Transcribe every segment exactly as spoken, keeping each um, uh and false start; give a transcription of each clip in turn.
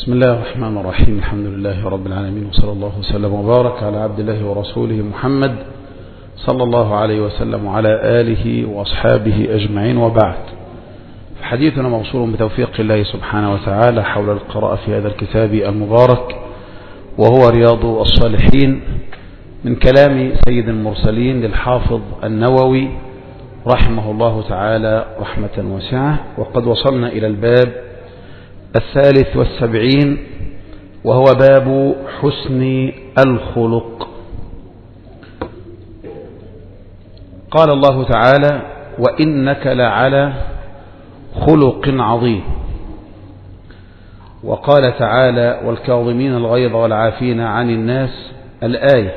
بسم الله الرحمن الرحيم. الحمد لله رب العالمين، وصلى الله وسلم وبارك على عبد الله ورسوله محمد صلى الله عليه وسلم وعلى آله وأصحابه أجمعين، وبعد. حديثنا موصول بتوفيق الله سبحانه وتعالى حول القراءة في هذا الكتاب المبارك، وهو رياض الصالحين، من كلام سيد المرسلين للحافظ النووي رحمه الله تعالى رحمة واسعة. وقد وصلنا إلى الباب الثالث والسبعين، وهو باب حسن الخلق. قال الله تعالى: وإنك لعلى خلق عظيم. وقال تعالى: والكاظمين الغيظ والعافين عن الناس، الآية.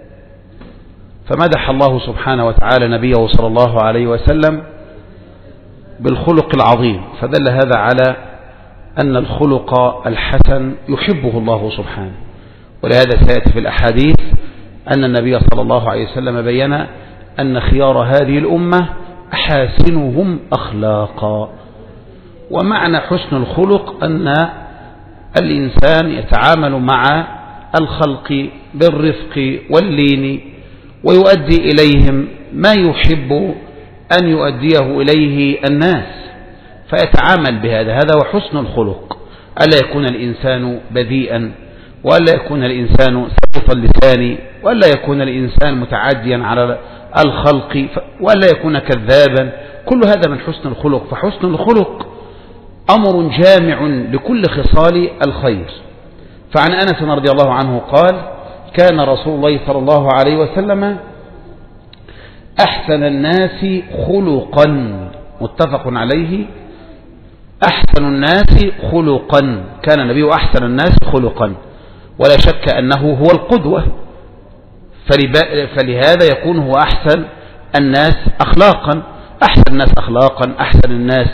فمدح الله سبحانه وتعالى نبيه صلى الله عليه وسلم بالخلق العظيم، فدل هذا على أن الخلق الحسن يحبه الله سبحانه. ولهذا سيأتي في الأحاديث أن النبي صلى الله عليه وسلم بيّن أن خيار هذه الأمة أحاسنهم أخلاقا. ومعنى حسن الخلق أن الإنسان يتعامل مع الخلق بالرفق واللين، ويؤدي إليهم ما يحب أن يؤديه إليه الناس، فيتعامل بهذا. هذا هو حسن الخلق، ألا يكون الإنسان بذيئا، وألا يكون الإنسان سلط اللسان، وألا يكون الإنسان متعديا على الخلق، وألا يكون كذابا. كل هذا من حسن الخلق. فحسن الخلق أمر جامع لكل خصال الخير. فعن أنس رضي الله عنه قال: كان رسول الله صلى الله عليه وسلم أحسن الناس خلقا، متفق عليه. أحسن الناس خلقا، كان النبي أحسن الناس خلقا، ولا شك أنه هو القدوة، فلهذا يكون هو أحسن الناس أخلاقا. أحسن الناس أخلاقا، أحسن الناس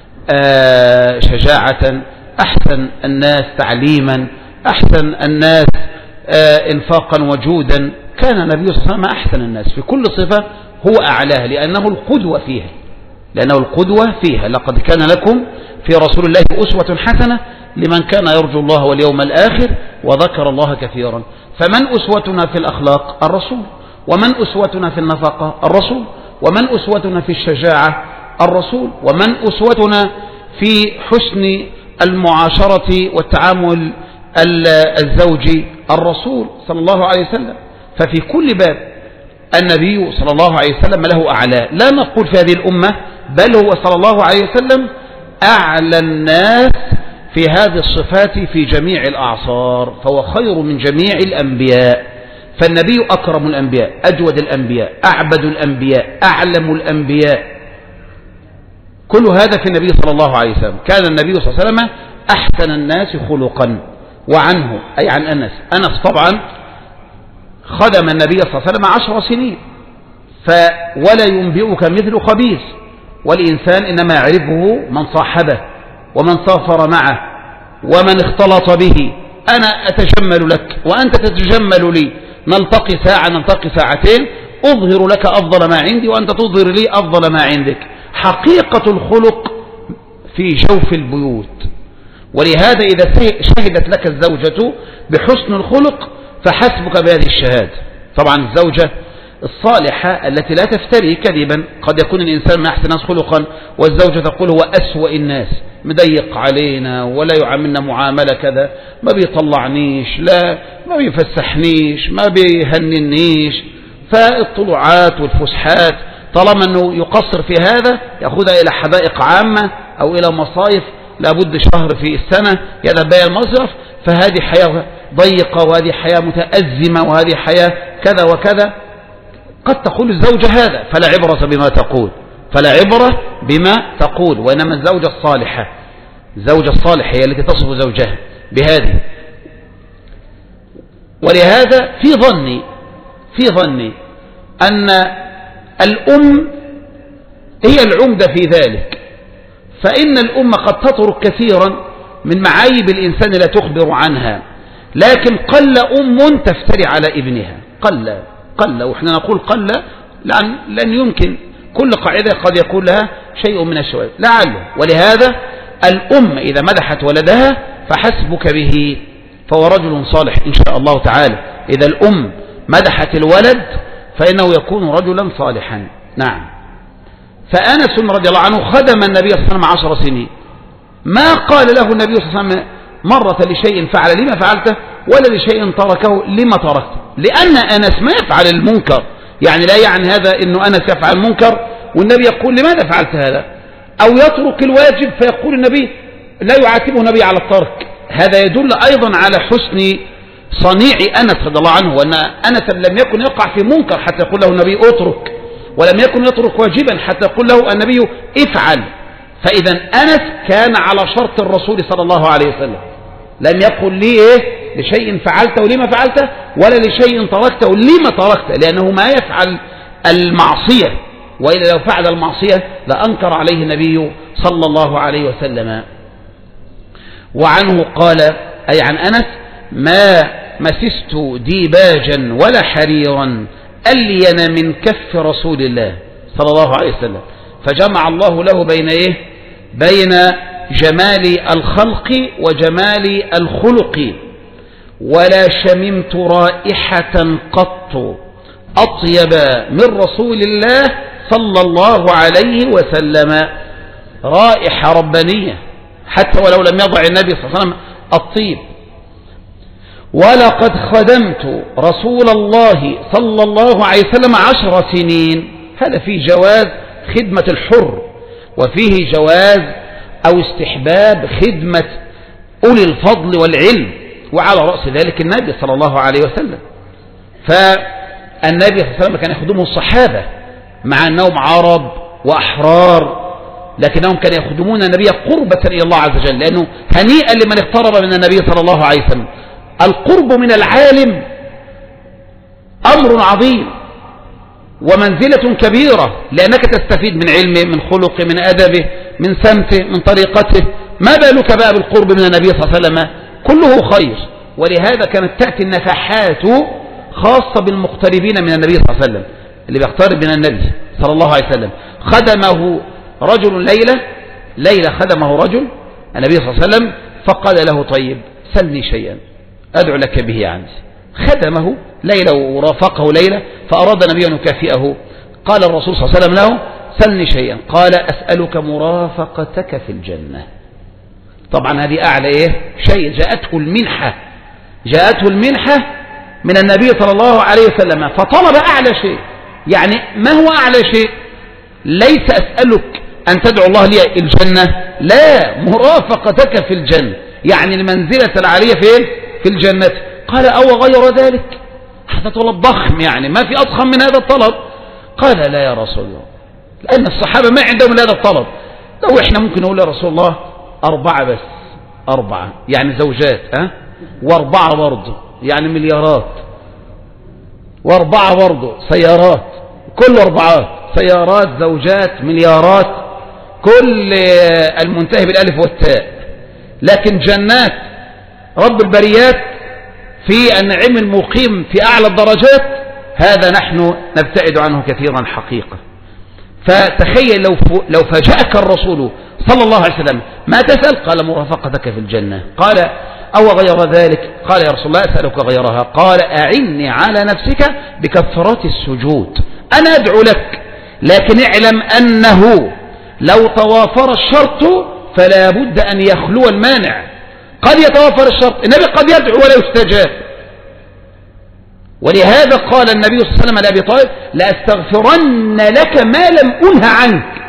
شجاعة، أحسن الناس تعليما، أحسن الناس انفاقا وجودا. كان النبي صلى الله عليه وسلم أحسن الناس في كل صفة، هو أعلاه، لأنه القدوة فيها لأنه القدوة فيها لقد كان لكم في رسول الله أسوة حسنة لمن كان يرجو الله واليوم الآخر وذكر الله كثيرا. فمن أسوتنا في الأخلاق؟ الرسول. ومن أسوتنا في النفقة؟ الرسول. ومن أسوتنا في الشجاعة؟ الرسول. ومن أسوتنا في حسن المعاشرة والتعامل الزوجي؟ الرسول صلى الله عليه وسلم. ففي كل باب النبي صلى الله عليه وسلم له أعلى. لا نقول في هذه الأمة، بل هو صلى الله عليه وسلم أعلى الناس في هذه الصفات في جميع الأعصار، فهو خير من جميع الأنبياء. فالنبي أكرم الأنبياء، أجود الأنبياء، أعبد الأنبياء، أعلم الأنبياء. كل هذا في النبي صلى الله عليه وسلم. كان النبي صلى الله عليه وسلم أحسن الناس خلقا. وعنه أي عن أنس، أنس طبعا خدم النبي صلى الله عليه وسلم عشر سنين، فولا ينبئك مثل خبيث. والإنسان إنما يعرفه من صاحبه ومن سافر معه ومن اختلط به. أنا أتجمل لك وأنت تتجمل لي، نلتقي ساعة، نلتقي ساعتين، أظهر لك أفضل ما عندي وأنت تظهر لي أفضل ما عندك. حقيقة الخلق في جوف البيوت. ولهذا إذا شهدت لك الزوجة بحسن الخلق فحسبك بهذه الشهادة. طبعا الزوجة الصالحة التي لا تفتري كذبا. قد يكون الإنسان من أحسن الناس خلقا والزوجة تقول هو أسوأ الناس، مضيق علينا ولا يعاملنا معاملة كذا، ما بيطلعنيش، لا ما بيفسحنيش، ما بيهننيش. فالطلوعات والفسحات طالما أنه يقصر في هذا يأخذها إلى حدائق عامة أو إلى مصايف لابد شهر في السنة يذهب بها المصرف، فهذه حياة ضيقة وهذه حياة متأزمة وهذه حياة كذا وكذا. قد تقول الزوجة هذا، فلا عبرة بما تقول، فلا عبرة بما تقول. وإنما الزوجة الصالحة، الزوجة الصالحة هي التي تصف زوجها بهذه. ولهذا في ظني في ظني أن الأم هي العمدة في ذلك. فإن الأم قد تترك كثيرا من معايب الإنسان لا تخبر عنها، لكن قل أم تفتري على ابنها. قل قل وإحنا نقول قل لأن لن يمكن كل قاعدة قد يكون لها شيء من الشواذ لعله. ولهذا الأم إذا مدحت ولدها فحسبك به، فهو رجل صالح إن شاء الله تعالى. إذا الأم مدحت الولد فإنه يكون رجلا صالحا. نعم. فأنس رضي الله عنه خدم النبي صلى الله عليه وسلم عشر سنين، ما قال له النبي صلى الله عليه وسلم مرة لشيء فعل لما فعلته، ولا لشيء تركه لما تركته، لأن أنس ما يفعل المنكر. يعني لا يعني هذا أنه أنس يفعل المنكر والنبي يقول لماذا فعلت هذا، أو يترك الواجب فيقول النبي لا يعاتبه النبي على الترك. هذا يدل أيضا على حسن صنيع أنس رضي الله عنه، وأن أنس لم يكن يقع في منكر حتى يقول له النبي اترك، ولم يكن يترك واجبا حتى يقول له النبي افعل. فإذا أنس كان على شرط الرسول صلى الله عليه وسلم، لم يقل لي إيه لشيء فعلته لما فعلته، ولا لشيء تركته لما تركته، لأنه ما يفعل المعصية، وإلا لو فعل المعصية لأنكر عليه النبي صلى الله عليه وسلم. وعنه قال أي عن أنس: ما مسست ديباجا ولا حريرا ألين من كف رسول الله صلى الله عليه وسلم. فجمع الله له بين إيه؟ بين جمال الخلق وجمال الخلق. ولا شممت رائحة قط أطيب من رسول الله صلى الله عليه وسلم. رائحة ربانية حتى ولو لم يضع النبي صلى الله عليه وسلم الطيب. ولقد خدمت رسول الله صلى الله عليه وسلم عشر سنين. هذا فيه جواز خدمة الحر، وفيه جواز أو استحباب خدمة أولي الفضل والعلم، وعلى رأس ذلك النبي صلى الله عليه وسلم. فالنبي صلى الله عليه وسلم كان يخدمه الصحابة مع أنهم عرب وأحرار، لكنهم كانوا يخدمون النبي قربة إلى الله عز وجل، لأنه هنيئا لمن اقترب من النبي صلى الله عليه وسلم. القرب من العالم أمر عظيم ومنزلة كبيرة، لأنك تستفيد من علمه، من خلقه، من أدبه، من سمته، من طريقته. ما بالك بقى بالقرب من النبي صلى الله عليه وسلم؟ كله خير. ولهذا كانت تأتي النفحات خاصة بالمقتربين من النبي صلى الله عليه وسلم، اللي بيقترب من النبي صلى الله عليه وسلم. خدمه رجل ليلة ليلة خدمه رجل النبي صلى الله عليه وسلم، فقال له: طيب سلني شيئا أدعو لك به عندي. خدمه ليلة ورافقه ليلة، فأراد النبي أن يكافئه. قال الرسول صلى الله عليه وسلم له: سلني شيئا. قال: أسألك مرافقتك في الجنة. طبعا هذه أعلى إيه شيء، جاءته المنحة جاءته المنحة من النبي صلى الله عليه وسلم، فطلب أعلى شيء. يعني ما هو أعلى شيء؟ ليس أسألك أن تدعو الله لي الجنة، لا، مرافقتك في الجنة، يعني المنزلة العالية فين؟ في الجنة. قال: أو غير ذلك؟ هذا طلب ضخم، يعني ما في أضخم من هذا الطلب. قال: لا يا رسول الله، لأن الصحابة ما عندهم هذا الطلب. لو إحنا ممكن نقول يا رسول الله أربعة بس، أربعة يعني زوجات، ها، وأربعة برضه يعني مليارات، وأربعة برضه سيارات، كل أربعات، سيارات، زوجات، مليارات، كل المنتهي بالألف والتاء. لكن جنات رب البريات في النعيم المقيم في أعلى الدرجات، هذا نحن نبتعد عنه كثيرا حقيقة. فتخيل لو لو فاجأك الرسول صلى الله عليه وسلم، ما تسأل؟ قال: مرافقتك في الجنة. قال: أو غير ذلك؟ قال: يا رسول الله أسألك غيرها. قال: أعني على نفسك بكثرة السجود. أنا أدعو لك، لكن اعلم أنه لو توافر الشرط فلا بد أن يخلو المانع. قد يتوافر الشرط، النبي قد يدعو ولا يستجاب. ولهذا قال النبي صلى الله عليه وسلم لأبي طالب: لأستغفرن لك ما لم أنه عنك.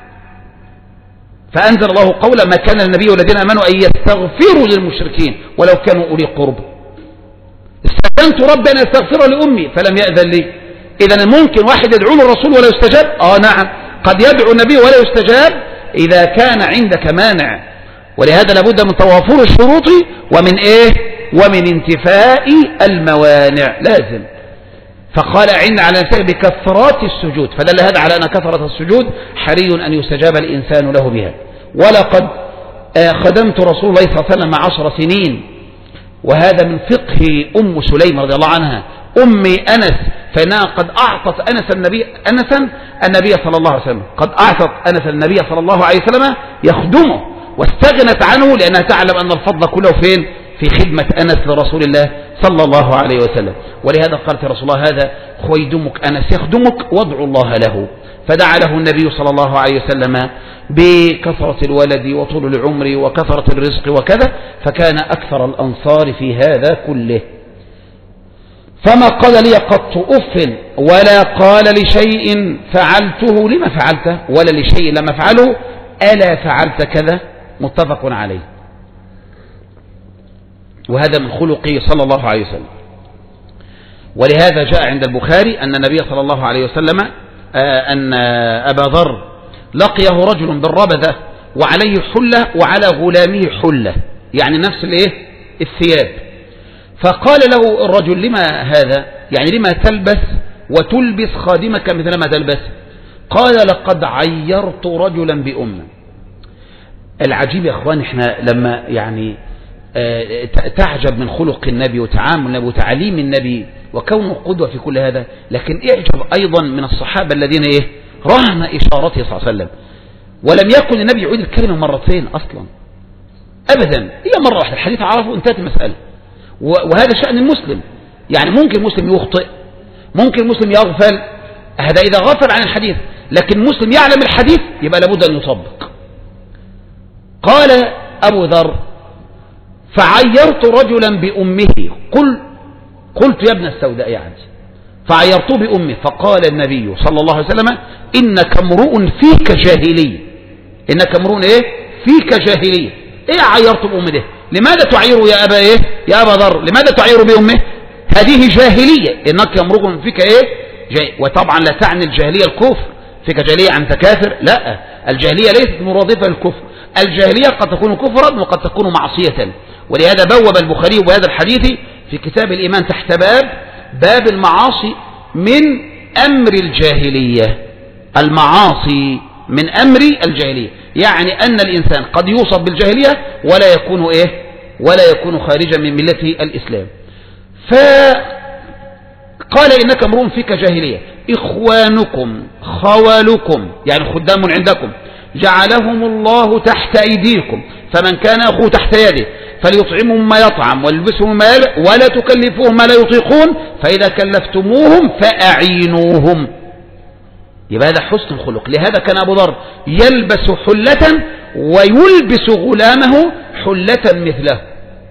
فأنزل الله قولا: ما كان النبي والذين آمنوا أن يستغفروا للمشركين ولو كانوا أولي قرب. استأذنت ربي أن أستغفر لأمي فلم يأذن لي. إذن ممكن واحد يدعو الرسول ولا يستجاب؟ آه نعم، قد يدعو النبي ولا يستجاب إذا كان عندك مانع. ولهذا لابد من توافر الشروط ومن إيه؟ ومن انتفاء الموانع، لازم. فقال: أعن على نفسك بكثرات السجود، فدل هذا على أن كثرة السجود حري أن يستجاب الإنسان له بها. ولقد خدمت رسول الله صلى الله عليه وسلم عشر سنين، وهذا من فقه أم سليم رضي الله عنها أم أنس، فإنها قد أعطت أنس النبي أنسا النبي صلى الله عليه وسلم، قد أعطت أنس النبي صلى الله عليه وسلم يخدمه واستغنت عنه لأنها تعلم أن الفضل كله فين؟ في خدمة أنس لرسول الله صلى الله عليه وسلم. ولهذا قالت رسول الله هذا خويدمك أنس يخدمك وادعوا الله له، فدعا له النبي صلى الله عليه وسلم بكثرة الولد وطول العمر وكثرة الرزق وكذا، فكان أكثر الأنصار في هذا كله. فما قال لي قط أف ولا قال لشيء فعلته لما فعلته ولا لشيء لم أفعله ألا فعلت كذا، متفق عليه. وهذا من خلقه صلى الله عليه وسلم. ولهذا جاء عند البخاري أن النبي صلى الله عليه وسلم أن أبا ذر لقيه رجل بالربذة وعليه حلة وعلى غلامه حلة، يعني نفس الايه الثياب. فقال له الرجل لما هذا، يعني لما تلبس وتلبس خادمك مثل ما تلبس؟ قال لقد عيرت رجلا بأمه. العجيب يا اخوان، احنا لما يعني تعجب من خلق النبي وتعامل النبي وتعليم النبي وكونه قدوة في كل هذا، لكن اعجب أيضا من الصحابة الذين ايه رهن إشارته صلى الله عليه وسلم، ولم يكن النبي يعيد الكلمة مرتين أصلا أبدا، هي مرة واحدة الحديث عرفه انتهت المسألة. وهذا شأن المسلم، يعني ممكن المسلم يخطئ، ممكن المسلم يغفل، هذا إذا غفل عن الحديث، لكن المسلم يعلم الحديث يبقى لابد أن يطبق. قال أبو ذر فعيرت رجلا بأمه، قل قلت يا ابن السوداء يعني فعيرته بأمه، فقال النبي صلى الله عليه وسلم إنك امرؤ فيك جاهلية، إنك امرؤ إيه فيك جاهلية. إيه عيرت بأمه ده؟ لماذا تعير يا أبا إيه يا أبا ذر؟ لماذا تعير بأمه؟ هذه جاهلية، إنك امرؤ فيك إيه جاهل. وطبعا لا تعني الجاهلية الكفر، فيك جاهلية عن تكافر، لا، الجاهلية ليست مرادفة للكفر، الجاهلية قد تكون كفرا وقد تكون معصية. ولهذا بوب البخاري بهذا الحديث في كتاب الإيمان تحت باب باب المعاصي من أمر الجاهلية، المعاصي من أمر الجاهلية، يعني أن الإنسان قد يوصف بالجاهلية ولا يكون إيه ولا يكون خارجا من ملة الإسلام. فقال إنك امرؤ فيك جاهلية، إخوانكم خوالكم يعني خدام عندكم جعلهم الله تحت أيديكم، فمن كان أخوه تحت يده فليطعمهم ما يطعم ويلبسهم ما يلبس ولا تكلفوهم ما لا يطيقون، فإذا كلفتموهم فأعينوهم. يبقى هذا حسن الخلق. لهذا كان أبو ذر يلبس حلة ويلبس غلامه حلة مثله.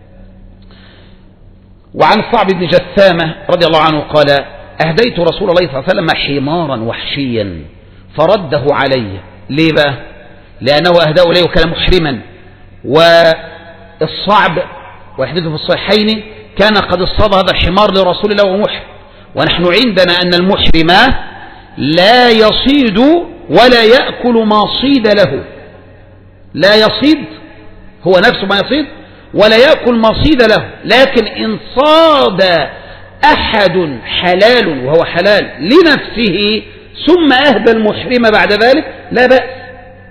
وعن صعب بن جثامة رضي الله عنه قال أهديت رسول الله صلى الله عليه وسلم حمارا وحشيا فرده علي. ليه بقى؟ لأنه أهداه إليه وكان محرما، والصعب ويحدثه في الصحيحين كان قد اصطاد هذا الحمار لرسول الله ومحرم، ونحن عندنا أن المحرم لا يصيد ولا يأكل ما صيد له، لا يصيد هو نفسه ما يصيد ولا يأكل ما صيد له، لكن إن صاد أحد حلال وهو حلال لنفسه ثم أهدى المحرم بعد ذلك لا بأس.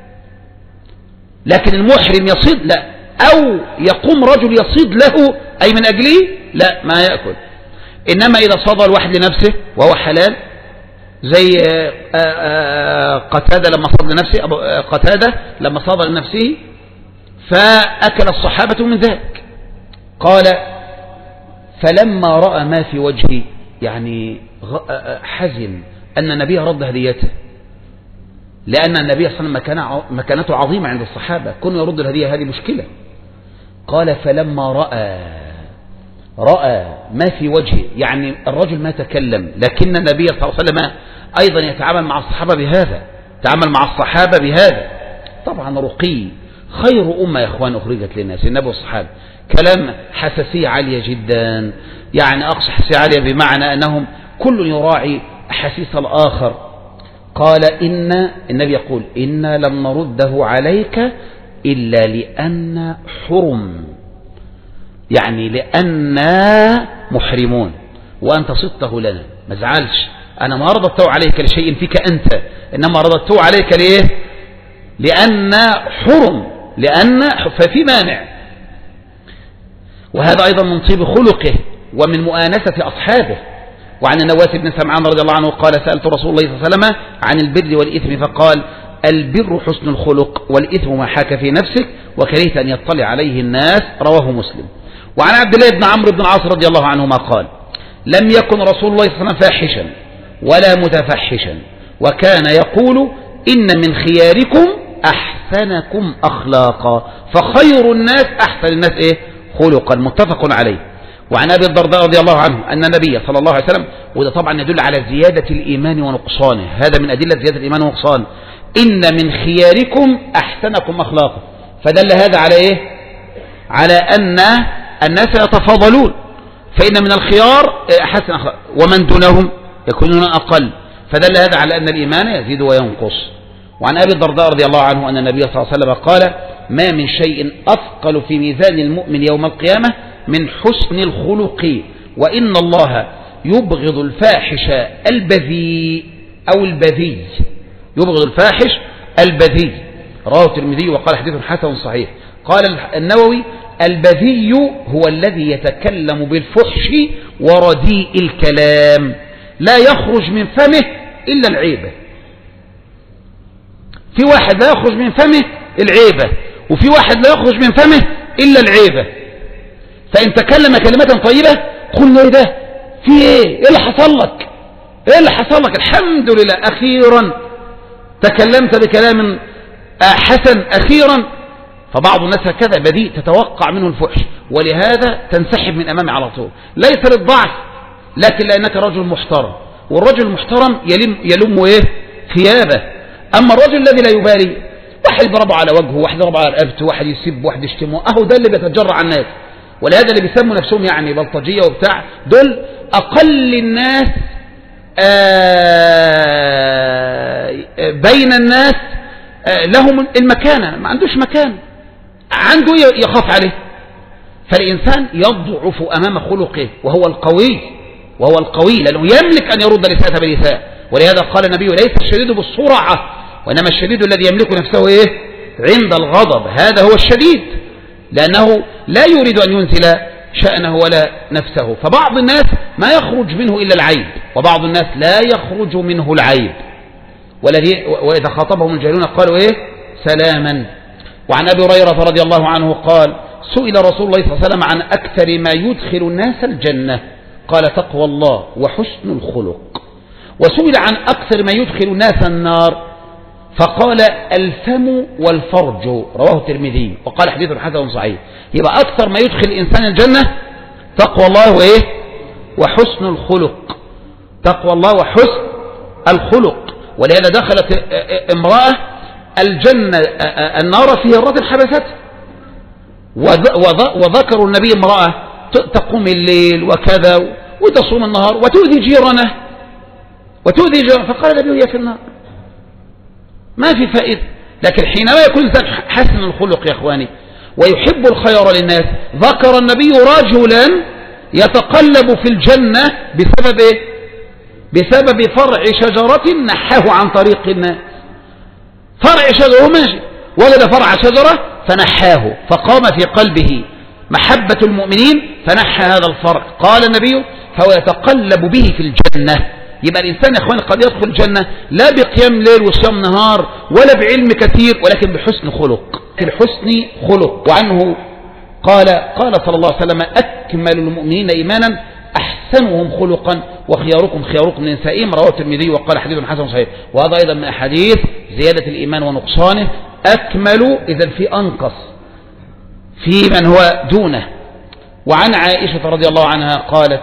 لكن المحرم يصيد لا، أو يقوم رجل يصيد له أي من أجله لا، ما يأكل. إنما إذا صاد الواحد لنفسه وهو حلال زي قتادة لما صاد لنفسه، قتادة لما صاد لنفسه فأكل الصحابة من ذلك. قال فلما رأى ما في وجهي، يعني حزن أن النبي رد هديته، لأن النبي صلى الله عليه وسلم مكانته عظيمة عند الصحابة، كونه يرد الهدية هذه مشكلة. قال فلما رأى رأى ما في وجهه، يعني الرجل ما تكلم، لكن النبي صلى الله عليه وسلم أيضا يتعامل مع الصحابة بهذا، يتعامل مع الصحابة بهذا. طبعا رقي خير أمة يا إخوان أخرجت للناس النبي والصحابة، كلام حساسية عالية جدا، يعني أقصى حساسية عالية بمعنى أنهم كل يراعي أحاسيس الآخر. قال إن النبي يقول إنا لم نرده عليك إلا لأن حرم، يعني لأننا محرمون وأنت صدته لنا، ما زعلش، أنا ما رددته عليك لشيء فيك أنت، إنما رددته عليك ليه؟ لأن حرم، لأن ففي مانع. وهذا أيضا من طيب خلقه ومن مؤانسة أصحابه. وعن النواس بن سمعان رضي الله عنه قال سألت رسول الله صلى الله عليه وسلم عن البر والإثم فقال البر حسن الخلق والإثم ما حاك في نفسك وكرهت أن يطلع عليه الناس، رواه مسلم. وعن عبد الله بن عمرو بن العاص رضي الله عنهما قال: لم يكن رسول الله صلى الله عليه وسلم فاحشا ولا متفحشا، وكان يقول: إن من خياركم أحسنكم أخلاقا، فخير الناس أحسن الناس إيه؟ خلقا، متفق عليه. وعن أبي الدرداء رضي الله عنه أن النبي صلى الله عليه وسلم، وده طبعا يدل على زيادة الإيمان ونقصانه، هذا من أدلة زيادة الإيمان ونقصانه، إن من خياركم أحسنكم أخلاقا، فدل هذا على إيه؟ على أن الناس يتفاضلون، فإن من الخيار أحسن أخلاق ومن دونهم يكونون أقل، فدل هذا على أن الإيمان يزيد وينقص. وعن أبي الدرداء رضي الله عنه أن النبي صلى الله عليه وسلم قال: ما من شيء أثقل في ميزان المؤمن يوم القيامة من حسن الخلق، وإن الله يبغض الفاحش البذيء أو البذي، يبغض الفاحش البذي، رواه الترمذي وقال حديث حسن صحيح. قال النووي: البذي هو الذي يتكلم بالفحش ورديء الكلام، لا يخرج من فمه إلا العيبة. في واحد لا يخرج من فمه العيبة، وفي واحد لا يخرج من فمه إلا العيبة. فإن تكلم كلمة طيبة قلنا: إيه ده؟ في إيه؟ إيه اللي حصل لك؟ إيه اللي حصل لك؟ الحمد لله أخيرا تكلمت بكلام حسن أخيرا. فبعض الناس هكذا بذيء تتوقع منه الفحش، ولهذا تنسحب من أمامه على طول، ليس للضعف لكن لأنك رجل محترم، والرجل المحترم يلم, يلم إيه؟ ثيابه. أما الرجل الذي لا يبالي، واحد يضربه على وجهه، واحد يضربه على رقبته، واحد يسب، واحد يشتمه، أهو ده اللي بيتجرع على الناس. ولهذا اللي بيسموا نفسهم يعني بلطجية وبتاع، دول أقل الناس بين الناس لهم المكانة، ما عندوش مكان، عنده يخاف عليه. فالإنسان يضعف أمام خلقه، وهو القوي، وهو القوي لأنه يملك أن يرد الإساءة بالإساءة. ولهذا قال النبي: ليس الشديد بالسرعة، وإنما الشديد الذي يملك نفسه إيه؟ عند الغضب، هذا هو الشديد، لأنه لا يريد أن ينزل شأنه ولا نفسه. فبعض الناس ما يخرج منه إلا العيب، وبعض الناس لا يخرج منه العيب، والذي وإذا خاطبهم الجاهلون قالوا إيه؟ سلاما. وعن أبي هريرة رضي الله عنه قال: سئل رسول الله صلى الله عليه وسلم عن أكثر ما يدخل الناس الجنة، قال: تقوى الله وحسن الخلق. وسئل عن أكثر ما يدخل الناس النار، فقال: الفم والفرج، رواه الترمذي وقال حديث حسن صحيح. يبقى أكثر ما يدخل الإنسان الجنة تقوى الله وإيه؟ وحسن الخلق، تقوى الله وحسن الخلق. ولهذا دخلت امرأة الجنة النار في هرة حبست، وذكروا النبي امرأة تقوم الليل وكذا وتصوم النهار وتؤذي جيرانه وتؤذي جيرانه، فقال النبي: هي في النار، ما في فائدة. لكن حينما يكون الإنسان حسن الخلق يا إخواني ويحب الخير للناس، ذكر النبي رجلا يتقلب في الجنة بسبب إيه؟ بسبب فرع شجرة نحاه عن طريق الناس. فرع شجرة، ماشي، وجد فرع شجرة فنحاه، فقام في قلبه محبة المؤمنين فنحى هذا الفرع. قال النبي: فهو يتقلب به في الجنة. يبقى الإنسان يا إخواني قد يدخل الجنة لا بقيام ليل وصيام نهار ولا بعلم كثير، ولكن بحسن خلق، في الحسن خلق. وعنه قال قال صلى الله عليه وسلم: أكمل المؤمنين إيمانا أحسنهم خلقا وخياركم خياركم لنسائهم، رواه الترمذي وقال حديث حسن صحيح. وهذا أيضا من أحاديث زيادة الإيمان ونقصانه. أكمل إذن في أنقص، في من هو دونه. وعن عائشة رضي الله عنها قالت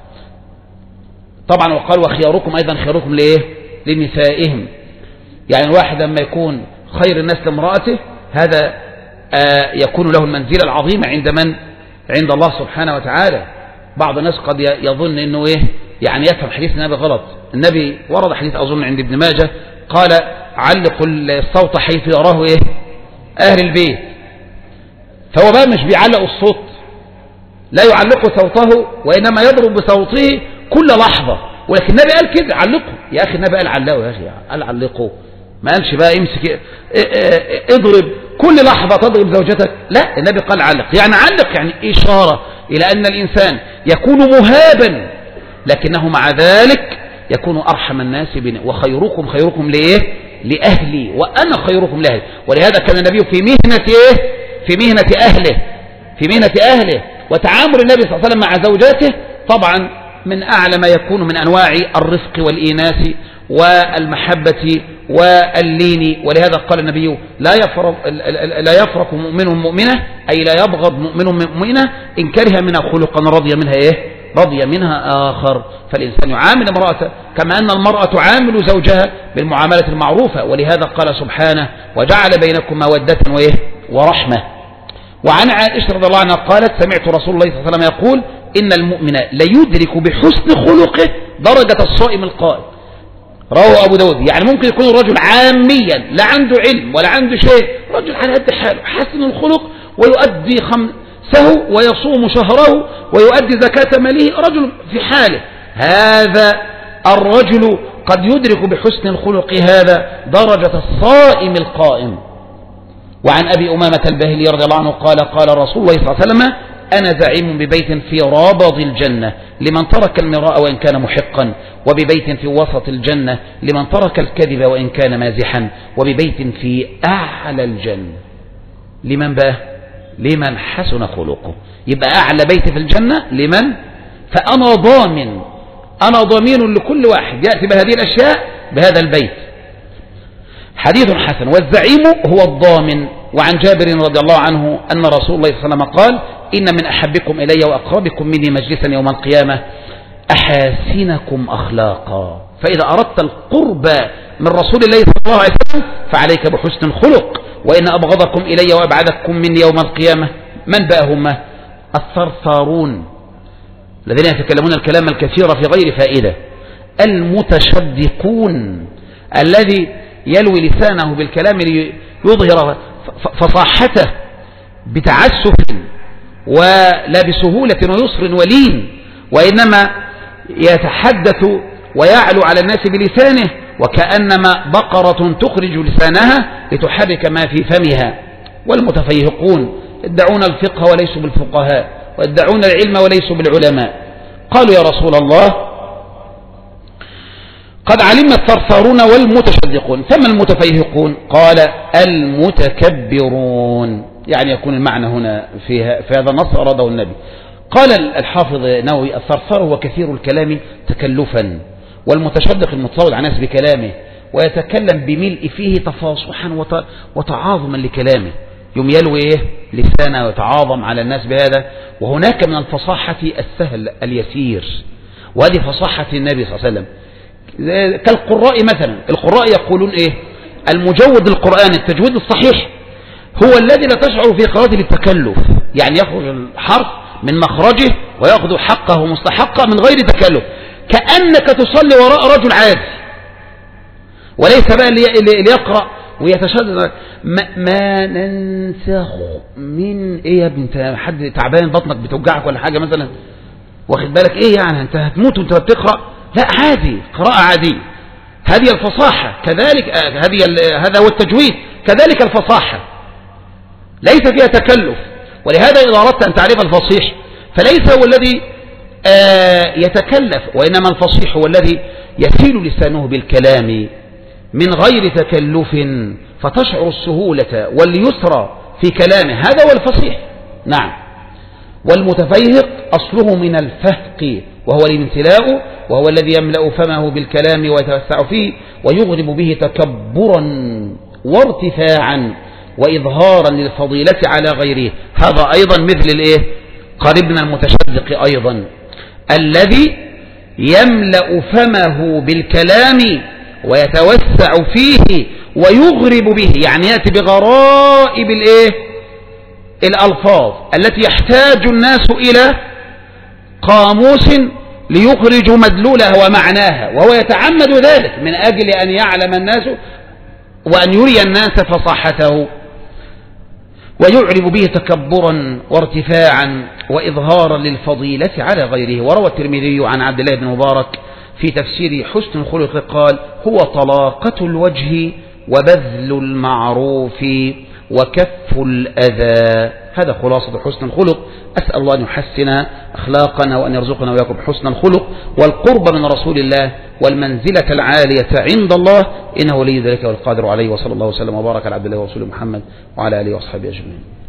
طبعا، وقال: وخياركم أيضا خياركم لإيه؟ لنسائهم. يعني الواحد لما يكون خير الناس لامرأته، هذا آه يكون له المنزلة العظيمة عند من؟ عند الله سبحانه وتعالى. بعض الناس قد يظن أنه إيه؟ يعني يفهم حديث النبي غلط. النبي ورد حديث أظن عند ابن ماجه قال: علقوا الصوت حيث يراه إيه؟ أهل البيت. فهو بقى مش بيعلق الصوت، لا يعلق صوته، وإنما يضرب بصوته كل لحظة. ولكن النبي قال كده: علقوا. يا أخي النبي قال علقوا، يا أخي قال علقوا، ما قالش بقى امسك اضرب كل لحظة تضرب زوجتك، لا، النبي قال علق. يعني علق يعني إشارة إلى أن الإنسان يكون مهابا، لكنه مع ذلك يكون أرحم الناس بنا. وخيركم خيركم لإيه؟ لأهلي وأنا خيركم لأهلي. ولهذا كان النبي في مهنة إيه؟ في مهنة أهله في مهنة أهله وتعامل النبي صلى الله عليه وسلم مع زوجاته طبعا من أعلى ما يكون من أنواع الرفق والإيناس والمحبة واللين. ولهذا قال النبي لا يفرق, لا يفرق مؤمن مؤمنة أي لا يبغض مؤمن مؤمنة إن كره منها خلقا رضي منها إيه؟ رضي منها آخر. فالإنسان يعامل امرأته كما أن المرأة تعامل زوجها بالمعاملة المعروفة. ولهذا قال سبحانه وجعل بينكم مودة وإيه؟ ورحمة. وعن عائشة رضي الله عنها قالت سمعت رسول الله صلى الله عليه وسلم يقول إن المؤمن ليدرك بحسن خلقه درجة الصائم القائم. رواه أبو داود. يعني ممكن يكون الرجل عاميا لا عنده علم ولا عنده شيء، رجل على قد حاله حسن الخلق ويؤدي خمسه ويصوم شهره ويؤدي زكاة ماله، رجل في حاله. هذا الرجل قد يدرك بحسن الخلق هذا درجة الصائم القائم. وعن أبي أمامة الباهلي رضي الله عنه قال قال رسول الله صلى الله عليه وسلم أنا زعيم ببيت في رابض الجنة لمن ترك المراء وإن كان محقا، وببيت في وسط الجنة لمن ترك الكذب وإن كان مازحا، وببيت في أعلى الجنة لمن بقى؟ لمن حسن خلقه. يبقى أعلى بيت في الجنة لمن؟ فأنا ضامن أنا ضامن لكل واحد يأتي بهذه الأشياء بهذا البيت. حديث حسن. والزعيم هو الضامن. وعن جابر رضي الله عنه أن رسول الله صلى الله عليه وسلم قال إن من أحبكم إلي وأقربكم مني مجلسا يوم القيامة أحاسنكم أخلاقا. فإذا أردت القرب من رسول الله صلى الله عليه وسلم فعليك بحسن الخلق. وإن أبغضكم إلي وأبعدكم مني يوم القيامة من بقى هم؟ الثرثارون الذين يتكلمون الكلام الكثير في غير فائدة، المتشدقون الذي يلوي لسانه بالكلام ليظهر فصاحته بتعسف ولا بسهولة ويسر ولين، وإنما يتحدث ويعلو على الناس بلسانه وكأنما بقرة تخرج لسانها لتحرك ما في فمها. والمتفيهقون يدعون الفقه وليسوا بالفقهاء ويدعون العلم وليسوا بالعلماء. قالوا يا رسول الله قد علمنا الثرثارون والمتشدقون فما المتفيهقون؟ قال المتكبرون. يعني يكون المعنى هنا في هذا النص أراده النبي. قال الحافظ نووي الثرثار هو كثير الكلام تكلفا، والمتشدق المتصول على الناس بكلامه ويتكلم بملء فيه تفاصحا وتعاظما لكلامه، يوم يلوي لسانه ويتعاظم على الناس بهذا. وهناك من الفصاحة السهل اليسير، وهذه فصاحة النبي صلى الله عليه وسلم. كالقراء مثلا، القراء يقولون ايه؟ المجود القرآن التجويد الصحيح هو الذي لا تشعر في قراءته بالتكلف، يعني يخرج الحرف من مخرجه ويأخذ حقه مستحقه من غير تكلف، كأنك تصلي وراء رجل عادي، وليس بقى اللي يقرأ ويتشدد ما, ما ننسخ من ايه يا ابني، انت حد تعبان بطنك بتوجعك ولا حاجة مثلا، واخد بالك ايه يعني انت هتموت وانت بتقرأ؟ لا عادي، قراءة عادية. هذه الفصاحة كذلك، هذه هذا هو التجويد، كذلك الفصاحة ليس فيها تكلف. ولهذا إذا أردت أن تعرف الفصيح فليس هو الذي يتكلف، وإنما الفصيح هو الذي يسيل لسانه بالكلام من غير تكلف فتشعر السهولة واليسر في كلامه، هذا هو الفصيح. نعم. والمتفيهق أصله من الفهق وهو الامتلاء، وهو الذي يملأ فمه بالكلام ويتوسع فيه ويغرب به تكبرا وارتفاعا وإظهارا للفضيلة على غيره. هذا أيضا مثل الإيه؟ قريبنا المتشدق أيضا الذي يملأ فمه بالكلام ويتوسع فيه ويغرب به، يعني يأتي بغرائب الإيه؟ الألفاظ التي يحتاج الناس إلى قاموس ليخرجوا مدلولها ومعناها، وهو يتعمد ذلك من أجل أن يعلم الناس وأن يري الناس فصاحته، ويعرب به تكبرا وارتفاعا وإظهارا للفضيلة على غيره. وروى الترمذي عن عبد الله بن مبارك في تفسير حسن الخلق قال هو طلاقة الوجه وبذل المعروف وكف الأذى. هذا خلاصة حسن الخلق. أسأل الله أن يحسن أخلاقنا وأن يرزقنا وياكم حسن الخلق والقرب من رسول الله والمنزلة العالية عند الله، إنه ولي ذلك والقادر عليه. وصلى الله وسلم وبارك على عبد الله ورسوله محمد وعلى آله وأصحابه أجمعين.